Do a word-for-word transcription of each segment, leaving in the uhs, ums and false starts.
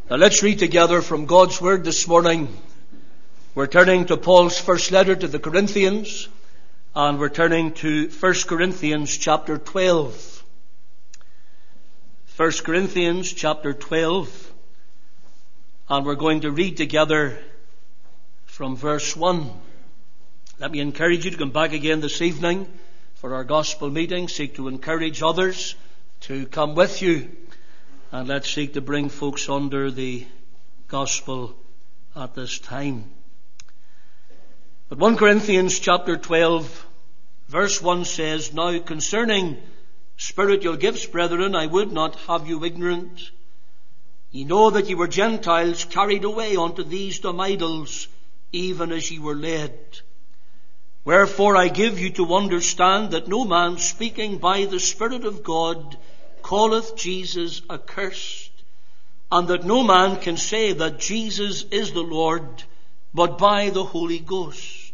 Now let's read together from God's Word this morning. We're turning to Paul's first letter to the Corinthians, and we're turning to First Corinthians chapter twelve. First Corinthians chapter twelve, and we're going to read together from verse one. Let me encourage you to come back again this evening for our gospel meeting. Seek to encourage others to come with you. And let's seek to bring folks under the gospel at this time. But First Corinthians chapter twelve, verse one says, Now concerning spiritual gifts, brethren, I would not have you ignorant. Ye know that ye were Gentiles carried away unto these dumb idols, even as ye were led. Wherefore I give you to understand that no man speaking by the Spirit of God calleth Jesus accursed, and that no man can say that Jesus is the Lord, but by the Holy Ghost.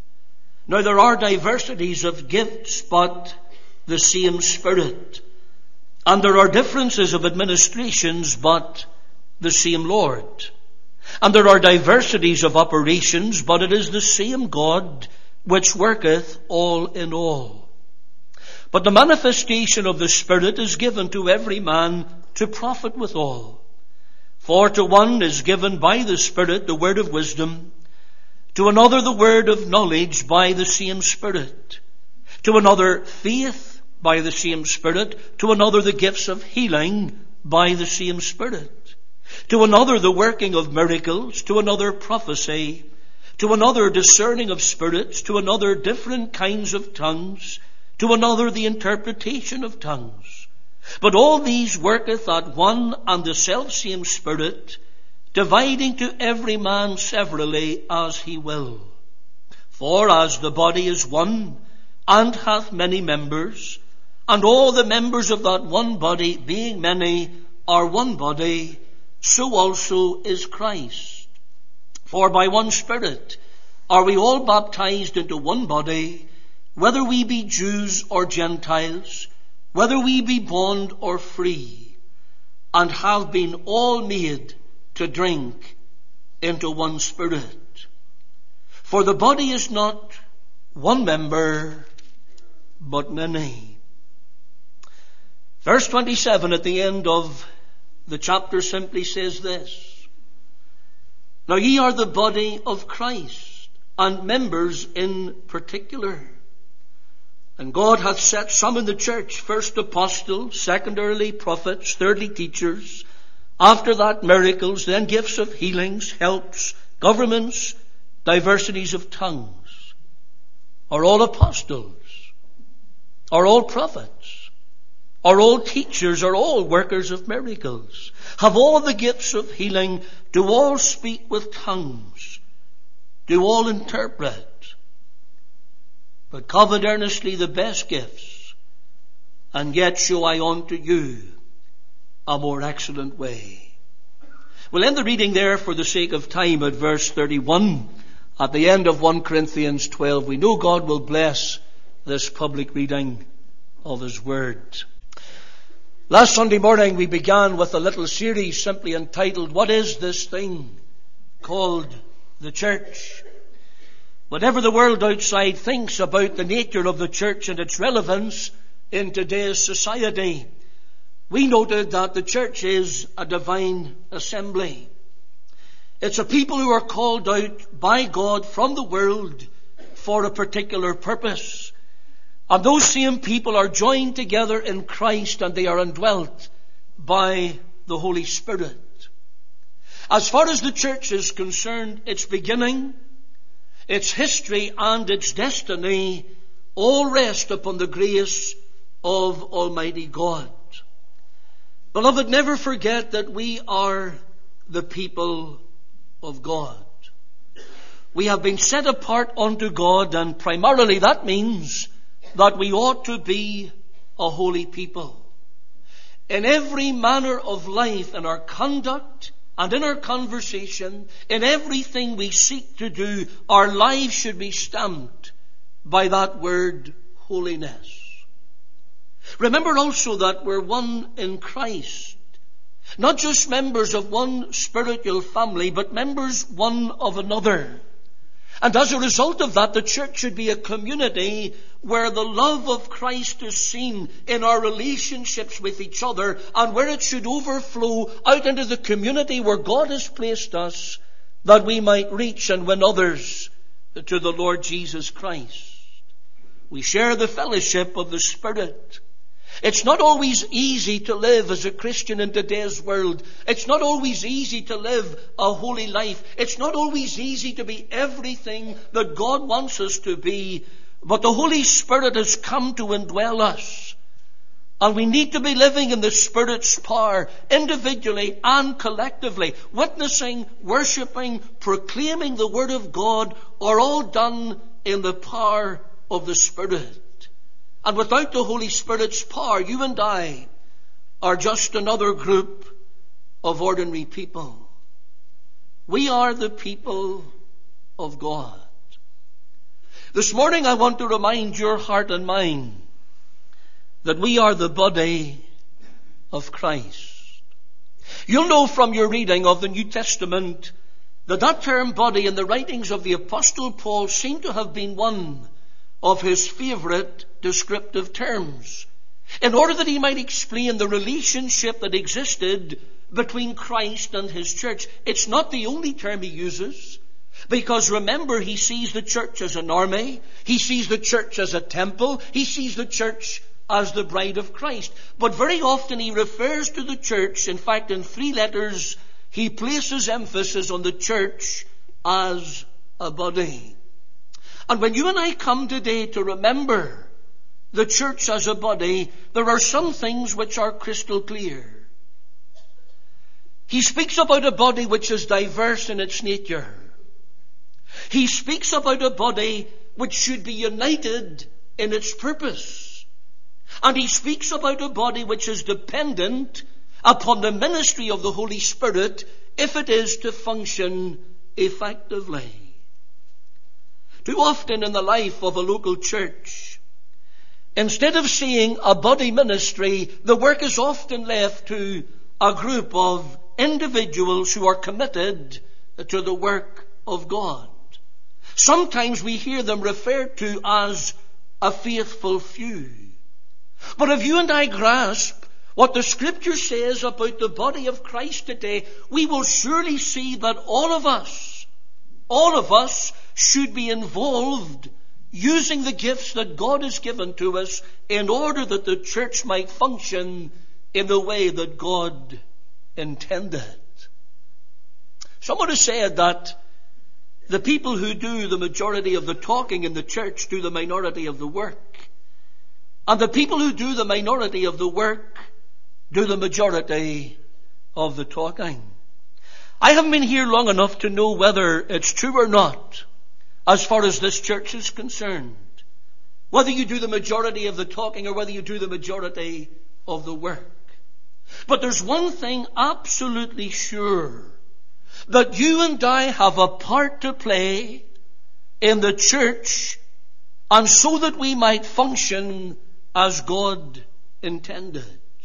Now there are diversities of gifts, but the same Spirit. And there are differences of administrations, but the same Lord. And there are diversities of operations, but it is the same God which worketh all in all. But the manifestation of the Spirit is given to every man to profit withal. For to one is given by the Spirit the word of wisdom, to another the word of knowledge by the same Spirit, to another faith by the same Spirit, to another the gifts of healing by the same Spirit, to another the working of miracles, to another prophecy, to another discerning of spirits, to another different kinds of tongues, to another the interpretation of tongues. But all these worketh at one and the selfsame Spirit, dividing to every man severally as he will. For as the body is one, and hath many members, and all the members of that one body, being many, are one body, so also is Christ. For by one Spirit are we all baptized into one body, whether we be Jews or Gentiles, whether we be bond or free, and have been all made to drink into one Spirit. For the body is not one member, but many. Verse twenty-seven at the end of the chapter simply says this: Now ye are the body of Christ, and members in particular. And God hath set some in the church, first apostles, secondarily prophets, thirdly teachers, after that miracles, then gifts of healings, helps, governments, diversities of tongues. Are all apostles? Are all prophets? Are all teachers? Are all workers of miracles? Have all the gifts of healing? Do all speak with tongues? Do all interpret? But covet earnestly the best gifts, and yet show I unto you a more excellent way. We'll end the reading there for the sake of time at verse thirty-one. At the end of First Corinthians twelve, we know God will bless this public reading of His Word. Last Sunday morning we began with a little series simply entitled, What is this thing called the church? Whatever the world outside thinks about the nature of the church and its relevance in today's society, we noted that the church is a divine assembly. It's a people who are called out by God from the world for a particular purpose. And those same people are joined together in Christ, and they are indwelt by the Holy Spirit. As far as the church is concerned, its beginning, its history and its destiny all rest upon the grace of Almighty God. Beloved, never forget that we are the people of God. We have been set apart unto God, and primarily that means that we ought to be a holy people. In every manner of life, in our conduct, and in our conversation, in everything we seek to do, our lives should be stamped by that word, holiness. Remember also that we're one in Christ. Not just members of one spiritual family, but members one of another. And as a result of that, the church should be a community where the love of Christ is seen in our relationships with each other, and where it should overflow out into the community where God has placed us, that we might reach and win others to the Lord Jesus Christ. We share the fellowship of the Spirit. It's not always easy to live as a Christian in today's world. It's not always easy to live a holy life. It's not always easy to be everything that God wants us to be. But the Holy Spirit has come to indwell us. And we need to be living in the Spirit's power, individually and collectively. Witnessing, worshipping, proclaiming the Word of God are all done in the power of the Spirit. And without the Holy Spirit's power, you and I are just another group of ordinary people. We are the people of God. This morning I want to remind your heart and mind that we are the body of Christ. You'll know from your reading of the New Testament that that term body in the writings of the Apostle Paul seemed to have been one of his favorite descriptive terms, in order that he might explain the relationship that existed between Christ and his church. It's not the only term he uses, because remember, he sees the church as an army, he sees the church as a temple, he sees the church as the bride of Christ. But very often he refers to the church, in fact in three letters, he places emphasis on the church as a body. And when you and I come today to remember the church as a body, there are some things which are crystal clear. He speaks about a body which is diverse in its nature. He speaks about a body which should be united in its purpose. And he speaks about a body which is dependent upon the ministry of the Holy Spirit if it is to function effectively. Too often in the life of a local church, instead of seeing a body ministry, the work is often left to a group of individuals who are committed to the work of God. Sometimes we hear them referred to as a faithful few. But if you and I grasp what the Scripture says about the body of Christ today, we will surely see that all of us, all of us should be involved using the gifts that God has given to us in order that the church might function in the way that God intended. Someone has said that the people who do the majority of the talking in the church do the minority of the work. And the people who do the minority of the work do the majority of the talking. I haven't been here long enough to know whether it's true or not as far as this church is concerned. Whether you do the majority of the talking or whether you do the majority of the work. But there's one thing absolutely sure, that you and I have a part to play in the church, and so that we might function as God intended.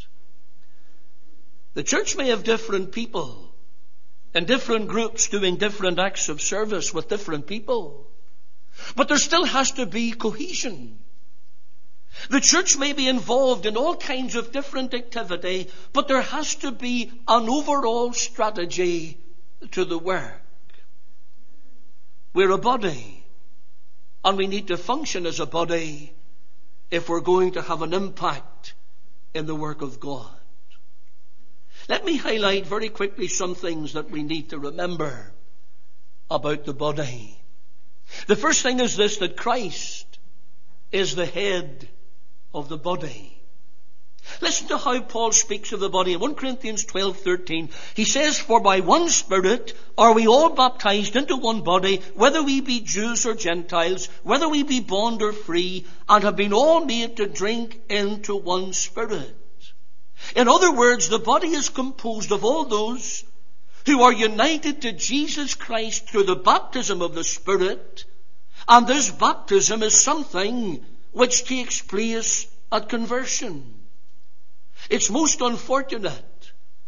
The church may have different people in different groups doing different acts of service with different people, but there still has to be cohesion. The church may be involved in all kinds of different activity, but there has to be an overall strategy to the work. We're a body, and we need to function as a body if we're going to have an impact in the work of God. Let me highlight very quickly some things that we need to remember about the body. The first thing is this, that Christ is the head of the body. Listen to how Paul speaks of the body in First Corinthians twelve thirteen. He says, "For by one Spirit are we all baptized into one body, whether we be Jews or Gentiles, whether we be bond or free, and have been all made to drink into one Spirit." In other words, the body is composed of all those who are united to Jesus Christ through the baptism of the Spirit, and this baptism is something which takes place at conversion. It's most unfortunate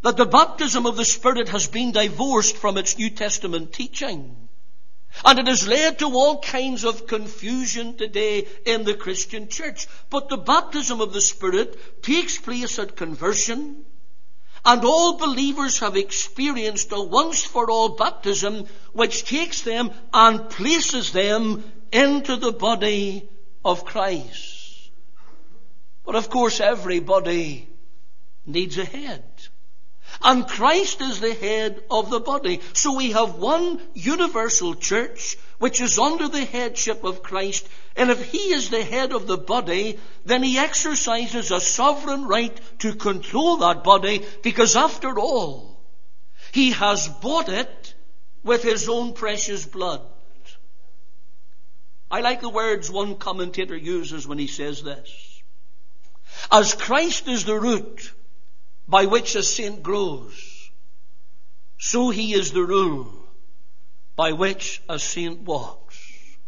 that the baptism of the Spirit has been divorced from its New Testament teaching. And it has led to all kinds of confusion today in the Christian church. But the baptism of the Spirit takes place at conversion, and all believers have experienced a once-for-all baptism which takes them and places them into the body of Christ. But of course, everybody needs a head. And Christ is the head of the body. So we have one universal church which is under the headship of Christ. And if he is the head of the body, then he exercises a sovereign right to control that body, because after all, he has bought it with his own precious blood. I like the words one commentator uses when he says this. As Christ is the root by which a saint grows, so he is the rule by which a saint walks.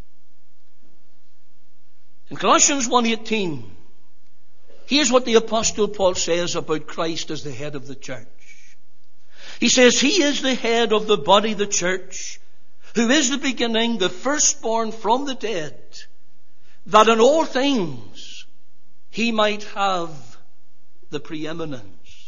In Colossians one eighteen, here's what the Apostle Paul says about Christ as the head of the church. He says, he is the head of the body, the church, who is the beginning, the firstborn from the dead, that in all things he might have the preeminence.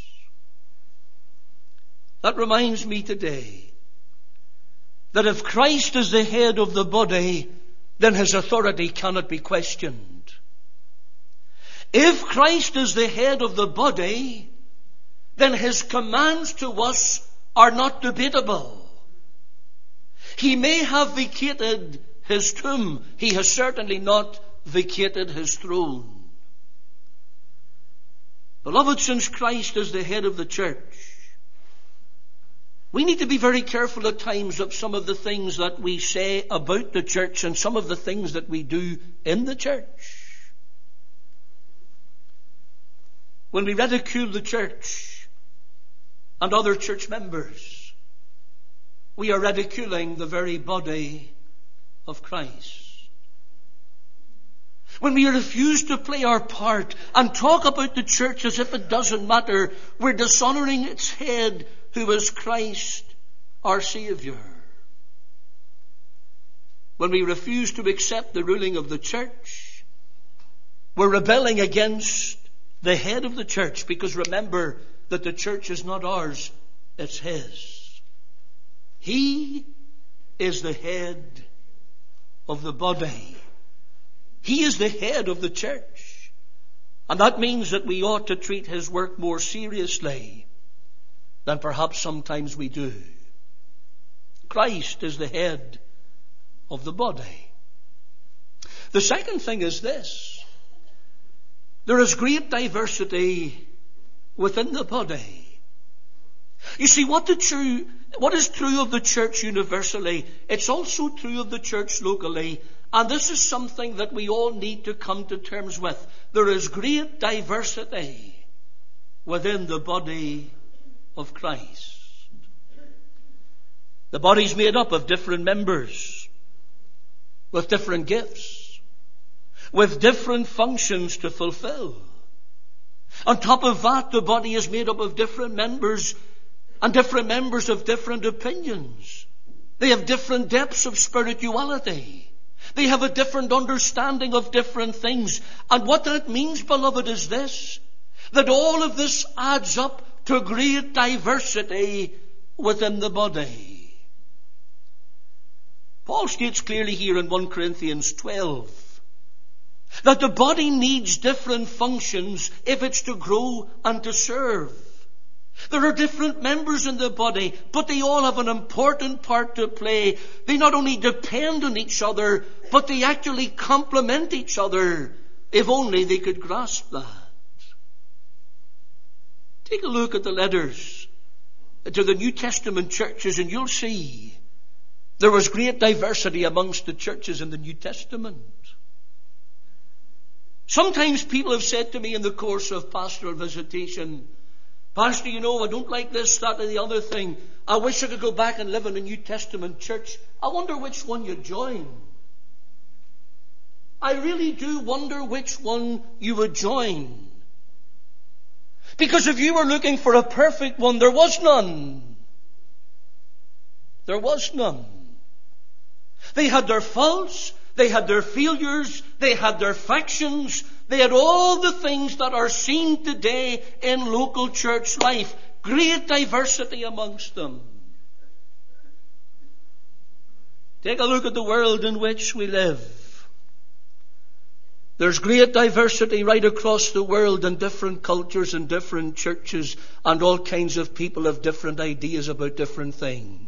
That reminds me today that if Christ is the head of the body, then his authority cannot be questioned. If Christ is the head of the body, then his commands to us are not debatable. He may have vacated his tomb. He has certainly not vacated his throne. Beloved, since Christ is the head of the church, we need to be very careful at times of some of the things that we say about the church and some of the things that we do in the church. When we ridicule the church and other church members, we are ridiculing the very body of Christ. When we refuse to play our part and talk about the church as if it doesn't matter, we're dishonoring its head, who is Christ, our Savior. When we refuse to accept the ruling of the church, we're rebelling against the head of the church, because remember that the church is not ours, it's his. He is the head of the body. He is the head of the church. And that means that we ought to treat his work more seriously than perhaps sometimes we do. Christ is the head of the body. The second thing is this. There is great diversity within the body. You see, what the true, what is true of the church universally, it's also true of the church locally. And this is something that we all need to come to terms with. There is great diversity within the body of Christ. The body's made up of different members with different gifts, with different functions to fulfill. On top of that, the body is made up of different members, and different members have different opinions. They have different depths of spirituality. They have a different understanding of different things. And what that means, beloved, is this, that all of this adds up to great diversity within the body. Paul states clearly here in First Corinthians twelve that the body needs different functions if it's to grow and to serve. There are different members in the body, but they all have an important part to play. They not only depend on each other, but they actually complement each other, if only they could grasp that. Take a look at the letters to the New Testament churches and you'll see there was great diversity amongst the churches in the New Testament. Sometimes people have said to me in the course of pastoral visitation, Pastor, you know, I don't like this, that, or the other thing. I wish I could go back and live in a New Testament church. I wonder which one you'd join. I really do wonder which one you would join. Because if you were looking for a perfect one, there was none. There was none. They had their faults, they had their failures, they had their factions, they had all the things that are seen today in local church life. Great diversity amongst them. Take a look at the world in which we live. There's great diversity right across the world in different cultures and different churches, and all kinds of people have different ideas about different things.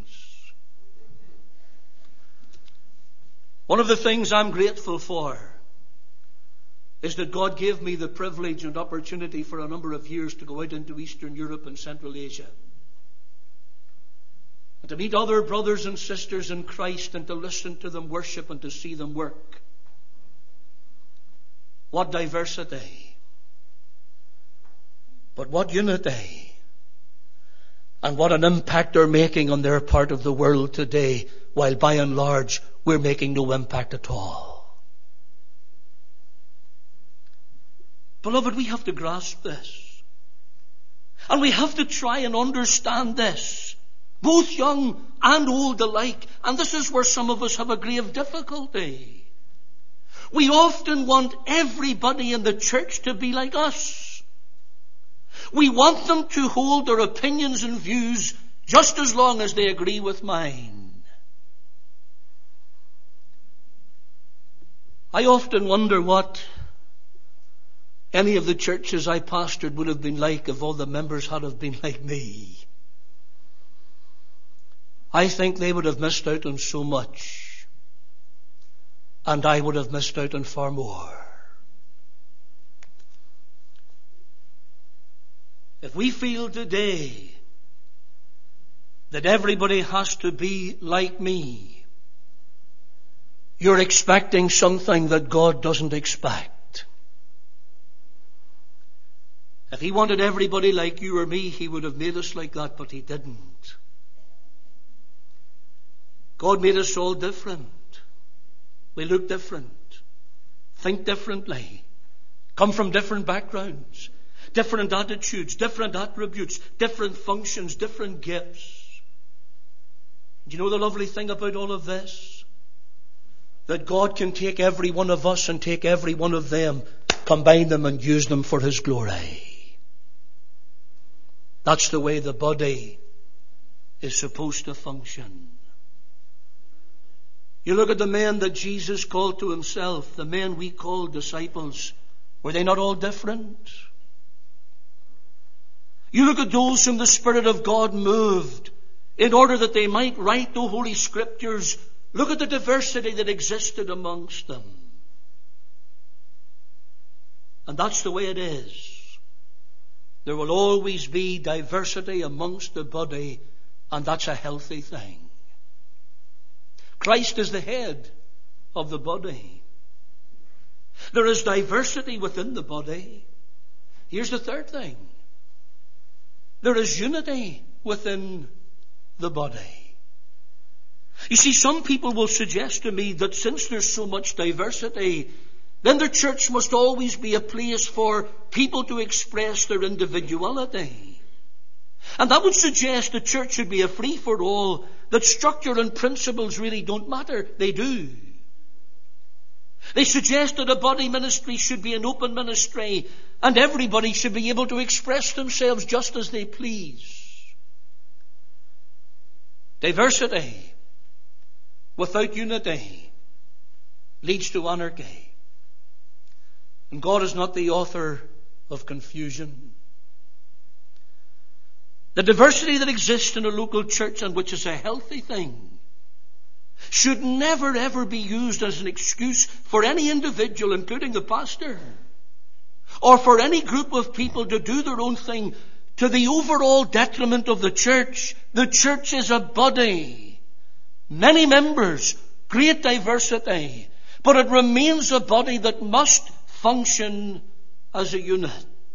One of the things I'm grateful for is that God gave me the privilege and opportunity for a number of years to go out into Eastern Europe and Central Asia, and to meet other brothers and sisters in Christ, and to listen to them worship and to see them work. What diversity, but what unity, and what an impact they're making on their part of the world today, while by and large we're making no impact at all. Beloved, we have to grasp this, and we have to try and understand this, both young and old alike, and this is where some of us have a grave difficulty. We often want everybody in the church to be like us. We want them to hold their opinions and views just as long as they agree with mine. I often wonder what any of the churches I pastored would have been like if all the members had have been like me. I think they would have missed out on so much. And I would have missed out on far more. If we feel today that everybody has to be like me, you're expecting something that God doesn't expect. If He wanted everybody like you or me, He would have made us like that, but He didn't. God made us all different. We look different, think differently, come from different backgrounds, different attitudes, different attributes, different functions, different gifts. Do you know the lovely thing about all of this? That God can take every one of us and take every one of them, combine them and use them for His glory. That's the way the body is supposed to function. You look at the men that Jesus called to Himself, the men we call disciples. Were they not all different? You look at those whom the Spirit of God moved in order that they might write the Holy Scriptures. Look at the diversity that existed amongst them. And that's the way it is. There will always be diversity amongst the body, and that's a healthy thing. Christ is the head of the body. There is diversity within the body. Here's the third thing. There is unity within the body. You see, some people will suggest to me that since there's so much diversity, then the church must always be a place for people to express their individuality. And that would suggest the church should be a free-for-all, that structure and principles really don't matter. They do. They suggest that a body ministry should be an open ministry, and everybody should be able to express themselves just as they please. Diversity without unity leads to anarchy. And God is not the author of confusion. The diversity that exists in a local church, and which is a healthy thing, should never ever be used as an excuse for any individual, including the pastor, or for any group of people to do their own thing to the overall detriment of the church. The church is a body, many members, great diversity, but it remains a body that must function as a unit.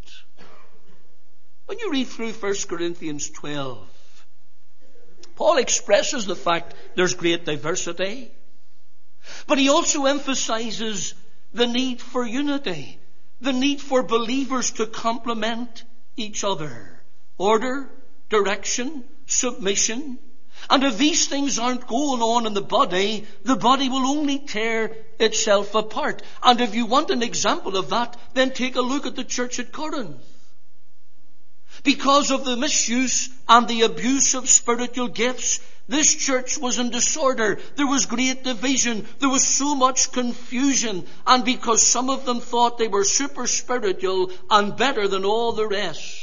When you read through First Corinthians twelve, Paul expresses the fact there's great diversity, but he also emphasizes the need for unity, the need for believers to complement each other. Order, direction, submission. And if these things aren't going on in the body, the body will only tear itself apart. And if you want an example of that, then take a look at the church at Corinth. Because of the misuse and the abuse of spiritual gifts, this church was in disorder. There was great division. There was so much confusion. And because some of them thought they were super spiritual and better than all the rest.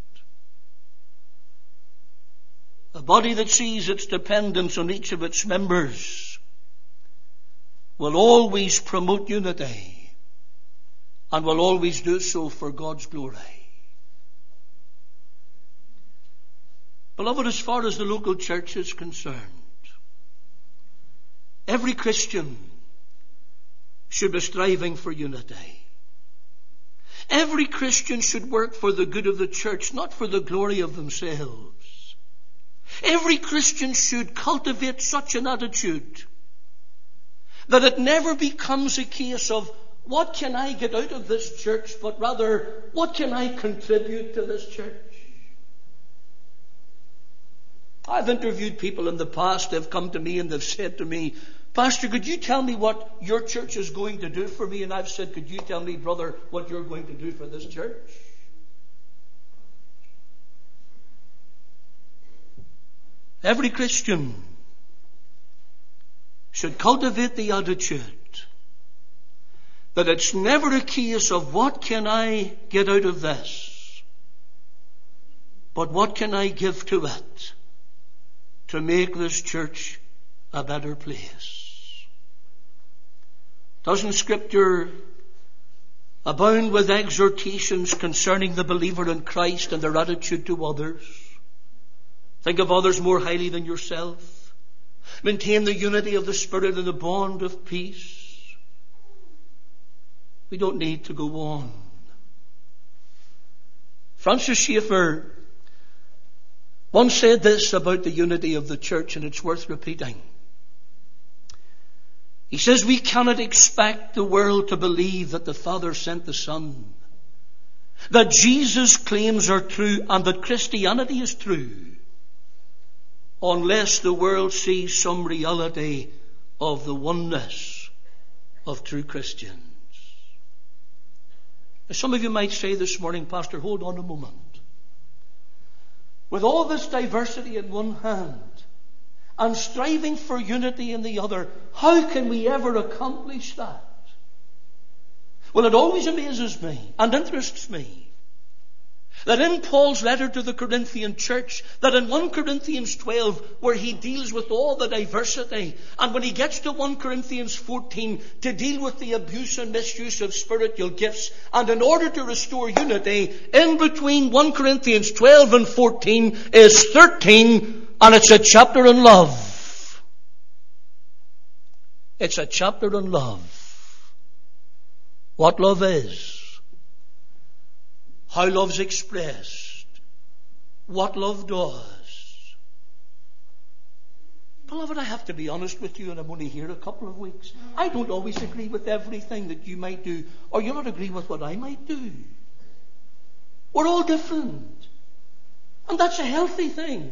A body that sees its dependence on each of its members will always promote unity and will always do so for God's glory. Beloved, as far as the local church is concerned, every Christian should be striving for unity. Every Christian should work for the good of the church, not for the glory of themselves. Every Christian should cultivate such an attitude that it never becomes a case of what can I get out of this church, but rather what can I contribute to this church. I've interviewed people in the past. They've come to me and they've said to me, Pastor, could you tell me what your church is going to do for me? And I've said, could you tell me, brother, what you're going to do for this church? Every Christian should cultivate the attitude that it's never a case of what can I get out of this, but what can I give to it to make this church a better place. Doesn't Scripture abound with exhortations concerning the believer in Christ and their attitude to others? Think of others more highly than yourself. Maintain the unity of the Spirit and the bond of peace. We don't need to go on. Francis Schaeffer once said this about the unity of the church, and it's worth repeating. He says, we cannot expect the world to believe that the Father sent the Son, that Jesus' claims are true, and that Christianity is true, unless the world sees some reality of the oneness of true Christians. Now, some of you might say this morning, Pastor, hold on a moment. With all this diversity in one hand and striving for unity in the other, how can we ever accomplish that? Well, it always amazes me and interests me that in Paul's letter to the Corinthian church, that in First Corinthians twelve, where he deals with all the diversity, and when he gets to First Corinthians fourteen to deal with the abuse and misuse of spiritual gifts, and in order to restore unity, in between First Corinthians twelve and fourteen is thirteen, and it's a chapter on love. It's a chapter on love. What love is. How love's expressed. What love does. Beloved, I have to be honest with you, and I'm only here a couple of weeks. I don't always agree with everything that you might do, or you don't agree with what I might do. We're all different. And that's a healthy thing.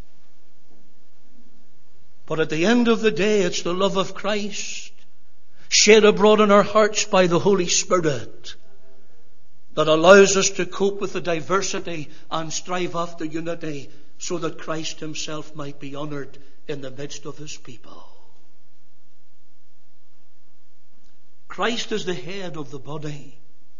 But at the end of the day, it's the love of Christ shed abroad in our hearts by the Holy Spirit that allows us to cope with the diversity and strive after unity so that Christ himself might be honoured in the midst of his people. Christ is the head of the body.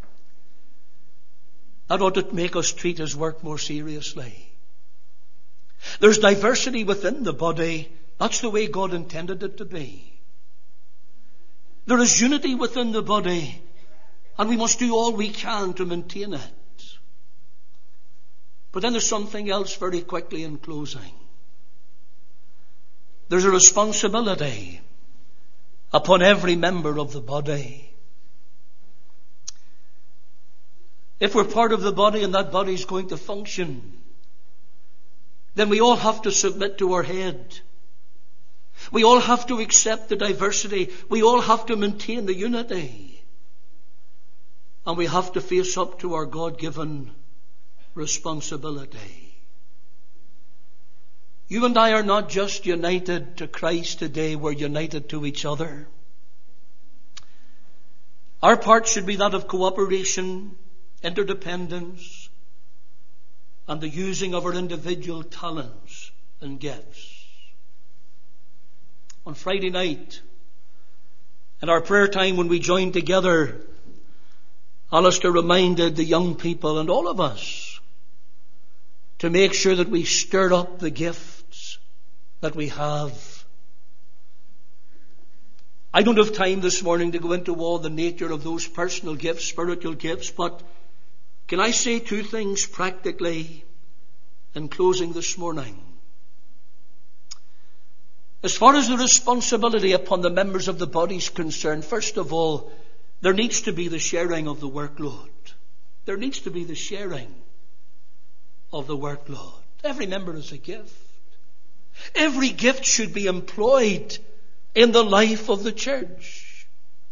That ought to make us treat his work more seriously. There's diversity within the body. That's the way God intended it to be. There is unity within the body, and we must do all we can to maintain it. But then there's something else very quickly in closing. There's a responsibility upon every member of the body. If we're part of the body and that body is going to function, then we all have to submit to our head. We all have to accept the diversity. We all have to maintain the unity. And we have to face up to our God-given responsibility. You and I are not just united to Christ today, we're united to each other. Our part should be that of cooperation, interdependence, and the using of our individual talents and gifts. On Friday night, in our prayer time when we joined together, Alistair reminded the young people and all of us to make sure that we stir up the gifts that we have. I don't have time this morning to go into all the nature of those personal gifts, spiritual gifts, but can I say two things practically in closing this morning? As far as the responsibility upon the members of the body is concerned, first of all, there needs to be the sharing of the workload. There needs to be the sharing of the workload. Every member is a gift. Every gift should be employed in the life of the church.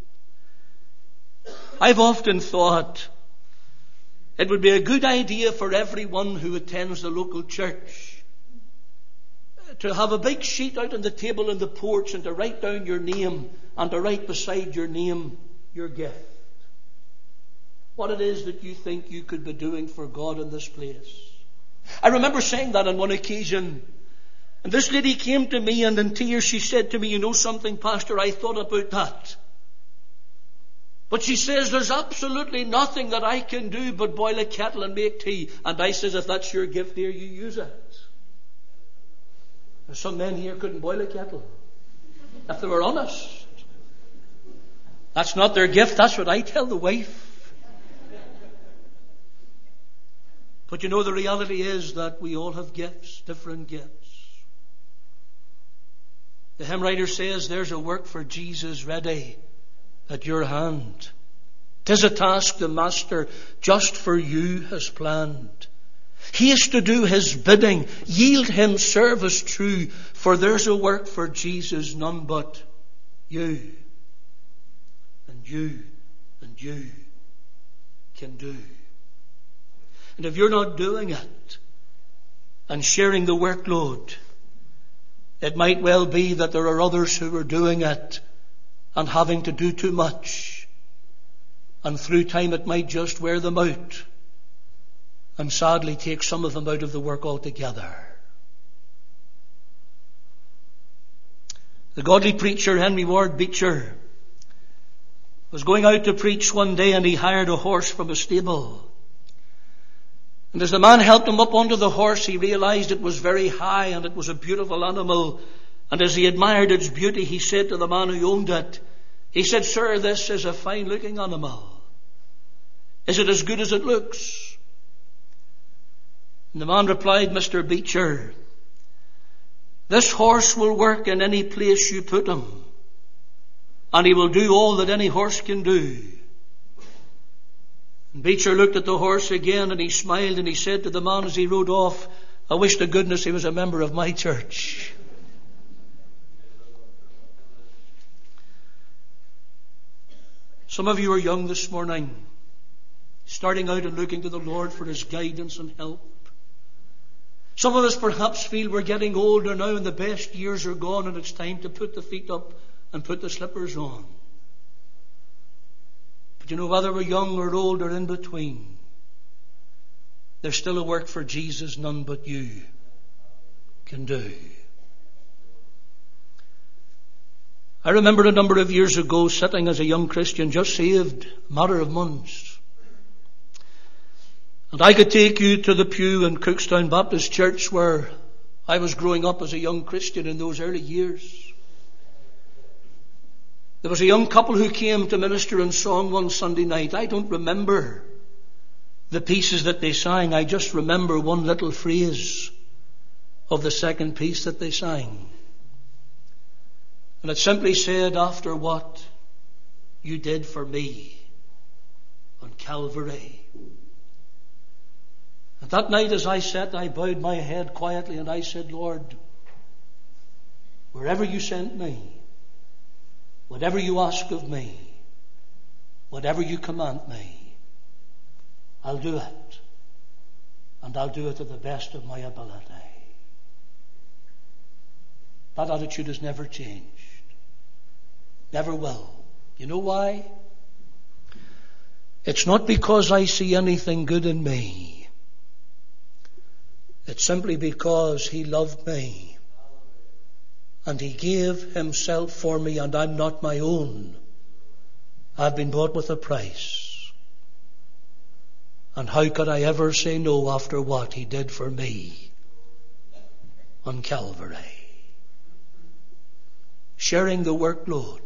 I've often thought it would be a good idea for everyone who attends the local church to have a big sheet out on the table in the porch and to write down your name and to write beside your name your gift. What it is that you think you could be doing for God in this place. I remember saying that on one occasion, and this lady came to me and in tears she said to me, "You know something, Pastor, I thought about that. But," she says, "there's absolutely nothing that I can do but boil a kettle and make tea." And I says, "If that's your gift here, you use it." There's some men here couldn't boil a kettle if they were honest. That's not their gift. That's what I tell the wife. But you know, the reality is that we all have gifts, different gifts. The hymn writer says there's a work for Jesus ready at your hand. 'Tis a task the Master just for you has planned. Haste to do His bidding, yield Him service true, for there's a work for Jesus none but you and you and you can do. And if you're not doing it and sharing the workload, it might well be that there are others who are doing it and having to do too much. And through time it might just wear them out and sadly take some of them out of the work altogether. The godly preacher Henry Ward Beecher was going out to preach one day and he hired a horse from a stable. And as the man helped him up onto the horse, he realized it was very high and it was a beautiful animal. And as he admired its beauty, he said to the man who owned it, he said, "Sir, this is a fine looking animal. Is it as good as it looks?" And the man replied, "Mister Beecher, this horse will work in any place you put him, and he will do all that any horse can do." And Beecher looked at the horse again and he smiled and he said to the man as he rode off, "I wish to goodness he was a member of my church." Some of you are young this morning, starting out and looking to the Lord for His guidance and help. Some of us perhaps feel we're getting older now and the best years are gone and it's time to put the feet up and put the slippers on. But you know, whether we're young or old or in between, there's still a work for Jesus none but you can do. I remember a number of years ago sitting as a young Christian, just saved, a matter of months. And I could take you to the pew in Cookstown Baptist Church where I was growing up as a young Christian in those early years. There was a young couple who came to minister in song one Sunday night. I don't remember the pieces that they sang. I just remember one little phrase of the second piece that they sang. And it simply said, "After what you did for me on Calvary." And that night as I sat, I bowed my head quietly and I said, "Lord, wherever you send me, whatever you ask of me, whatever you command me, I'll do it. and I'll do it to the best of my ability. That attitude has never changed. Never will. You know why? It's not because I see anything good in me. It's simply because He loved me. And He gave Himself for me, and I'm not my own. I've been bought with a price. And how could I ever say no after what He did for me on Calvary? Sharing the workload.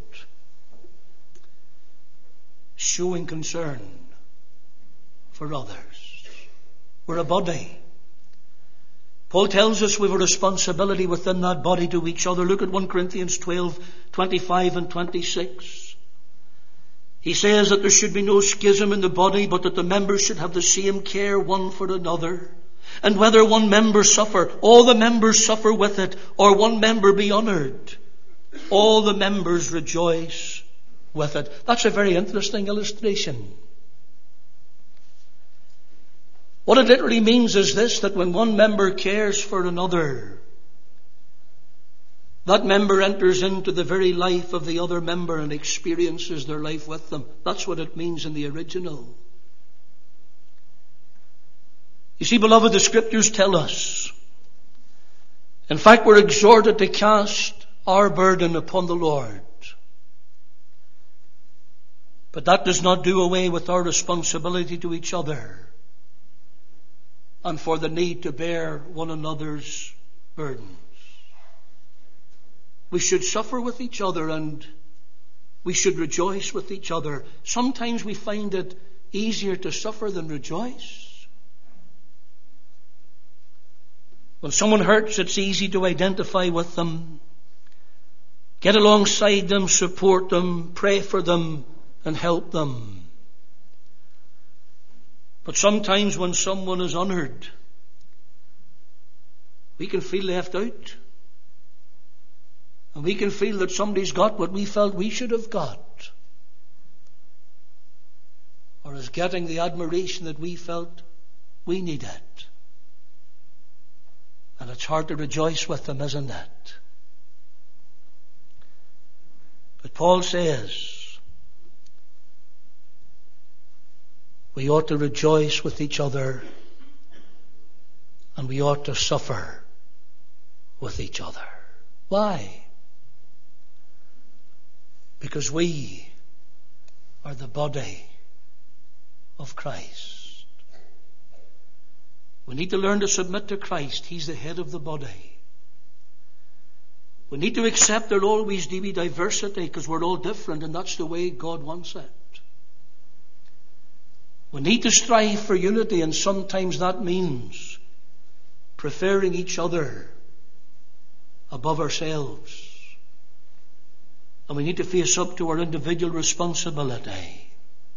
Showing concern for others. We're a body. Paul tells us we have a responsibility within that body to each other. Look at First Corinthians twelve, twenty-five and twenty-six. He says that there should be no schism in the body, but that the members should have the same care one for another. And whether one member suffer, all the members suffer with it, or one member be honoured, all the members rejoice with it. That's a very interesting illustration. What it literally means is this, that when one member cares for another, that member enters into the very life of the other member and experiences their life with them. That's what it means in the original. You see, beloved, the Scriptures tell us, in fact, we're exhorted to cast our burden upon the Lord. But that does not do away with our responsibility to each other and for the need to bear one another's burdens. We should suffer with each other and we should rejoice with each other. Sometimes we find it easier to suffer than rejoice. When someone hurts, it's easy to identify with them, get alongside them, support them, pray for them, and help them. But sometimes when someone is honoured, we can feel left out. And we can feel that somebody's got what we felt we should have got, or is getting the admiration that we felt we needed. And it's hard to rejoice with them, isn't it? But Paul says we ought to rejoice with each other and we ought to suffer with each other. Why? Because we are the body of Christ. We need to learn to submit to Christ. He's the head of the body. We need to accept there'll always be diversity because we're all different, and that's the way God wants it. We need to strive for unity, and sometimes that means preferring each other above ourselves. And we need to face up to our individual responsibility.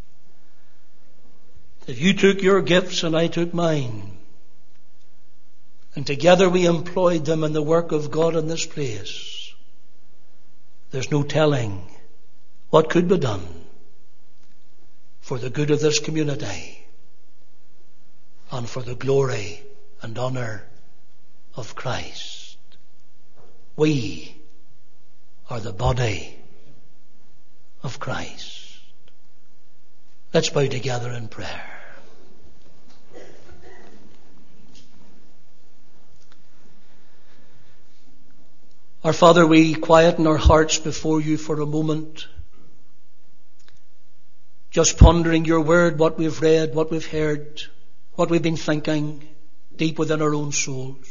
If you took your gifts and I took mine, and together we employed them in the work of God in this place, there's no telling what could be done for the good of this community and for the glory and honour of Christ. We are the body of Christ. Let's bow together in prayer. Our Father, we quieten our hearts before you for a moment, just pondering your word, what we've read, what we've heard, what we've been thinking deep within our own souls.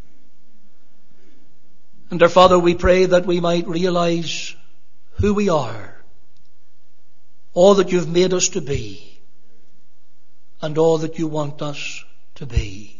And our Father, we pray that we might realize who we are, all that you've made us to be, and all that you want us to be.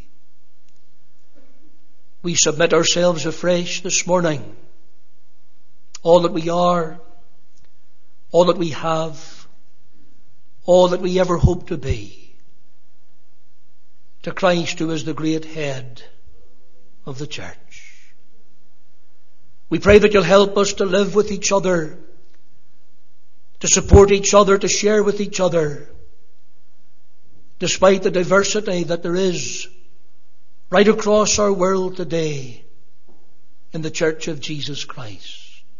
We submit ourselves afresh this morning, all that we are, all that we have, all that we ever hope to be, to Christ, who is the great head of the church. We pray that you'll help us to live with each other, to support each other, to share with each other, despite the diversity that there is right across our world today in the Church of Jesus Christ.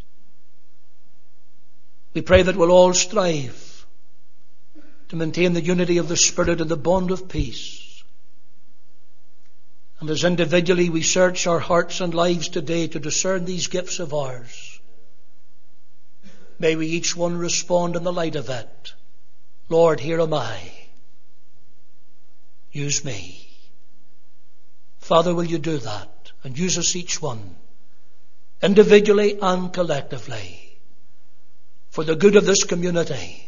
We pray that we'll all strive to maintain the unity of the Spirit and the bond of peace. And as individually we search our hearts and lives today to discern these gifts of ours, may we each one respond in the light of it. Lord, here am I. Use me. Father, will you do that and use us each one, individually and collectively, for the good of this community,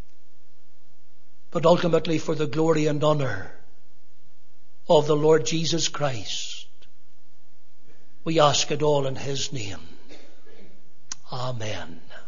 but ultimately for the glory and honor of the Lord Jesus Christ. We ask it all in his name. Amen.